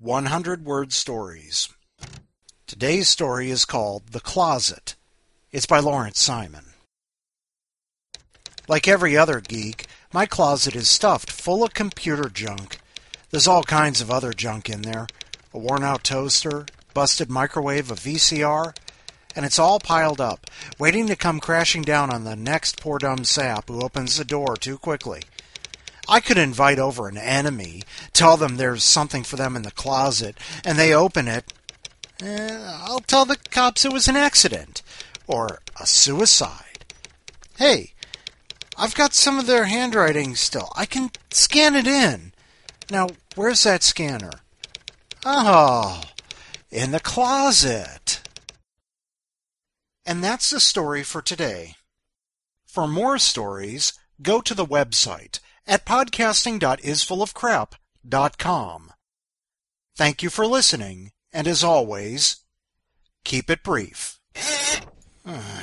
100-word stories. Today's story is called The Closet. It's by Lawrence Simon. Like every other geek, my closet is stuffed full of computer junk. There's all kinds of other junk in there. A worn-out toaster, busted microwave, a VCR, and it's all piled up, waiting to come crashing down on the next poor dumb sap who opens the door too quickly. I could invite over an enemy, tell them there's something for them in the closet, and they open it. I'll tell the cops it was an accident, or a suicide. Hey, I've got some of their handwriting still. I can scan it in. Now, where's that scanner? Oh, in the closet. And that's the story for today. For more stories, go to the website at podcasting.isfullofcrap.com. Thank you for listening, and as always, keep it brief.